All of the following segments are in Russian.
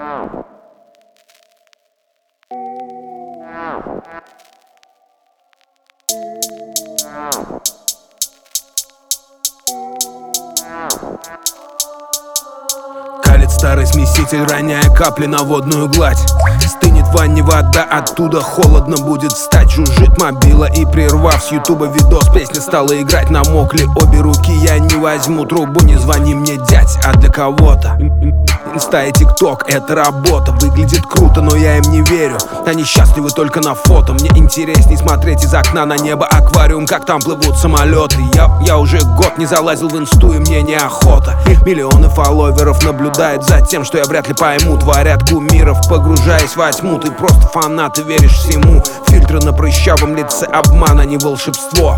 Калит старый смеситель, роняя капли на водную гладь. Стынет в ванне вода, оттуда холодно будет встать. Жужжит мобила и, прервав с ютуба видос, песня стала играть. Намокли обе руки, я не возьму трубу. Не звони мне, дядь, а для кого-то инста и тикток — это работа. Выглядит круто, но я им не верю. Они счастливы только на фото. Мне интересней смотреть из окна на небо аквариум, как там плывут самолеты. Я уже год не залазил в инсту, и мне неохота. Миллионы фолловеров наблюдают за тем, что я вряд ли пойму. Творят кумиров, погружаясь во тьму. Ты просто фанат и веришь всему. Фильтры на прыщавом лице, обман, а не волшебство.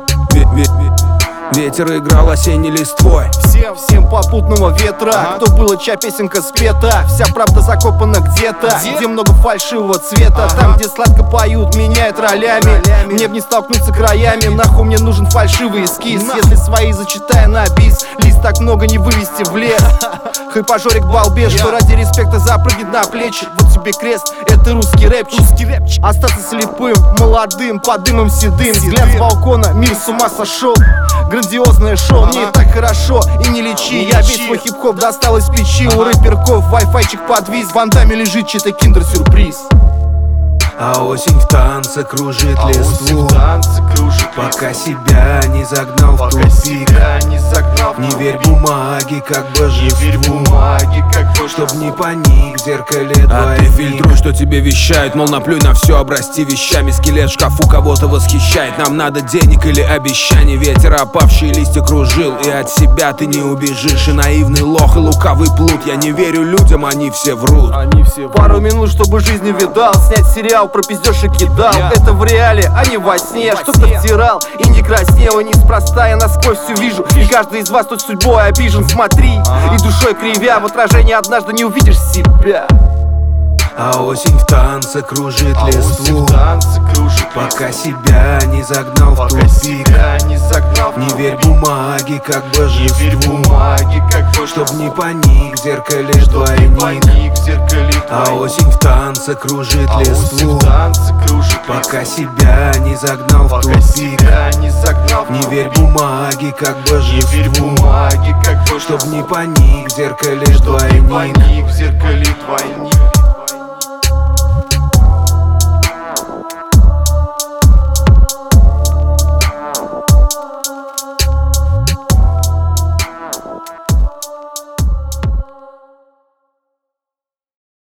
Ветер играл осенней листвой. Всем попутного ветра. Кто было, чья песенка спета. Вся правда закопана где-то, где много фальшивого цвета. Там, где сладко поют, меняют ролями. Мне б не столкнуться краями. Нахуй мне нужен фальшивый эскиз. Если свои зачитая на бис, лист так много не вывести в лес. Хайпажорик балбес, что ради респекта запрыгнет на плечи. Вот тебе крест, это русский рэпчик. Остаться слепым, молодым, под дымом седым. Взгляд с балкона, мир с ума сошел. Грандиозное шоу, мне и так хорошо, и не лечи. Я весь свой хип-хоп достал из печи. У рэперков вай-файчик подвис. В вандаме лежит чей-то киндер-сюрприз. А осень в танце кружит листву, пока себя не загнал в тупик. Не верь бумаге, как божеству, чтоб не паник в зеркале двойник. А ты фильтруй, что тебе вещают, мол, наплюй на все, обрасти вещами. Скелет в шкафу кого-то восхищает. Нам надо денег или обещаний. Ветер опавшие листья кружил, и от себя ты не убежишь. И наивный лох, и лукавый плут. Я не верю людям, они все врут. Пару минут, чтобы жизнь увидал, снять сериал про пиздеж и кидал. Это в реале, а не во сне. Что-то втирал и не краснел, и неспроста я насквозь все вижу. И каждый из вас тут судьбой обижен. Смотри, и душой кривя, в отражении однажды не увидишь себя. А осень в танце кружит листву, пока себя не загнал в тупик. Не верь бумаге, как божеству, чтоб не паник в зеркале двойник. А осень в танце кружит листву, пока себя не загнал в тупик. Не верь бумаге, как божеству, чтоб не паник в зеркале двойник.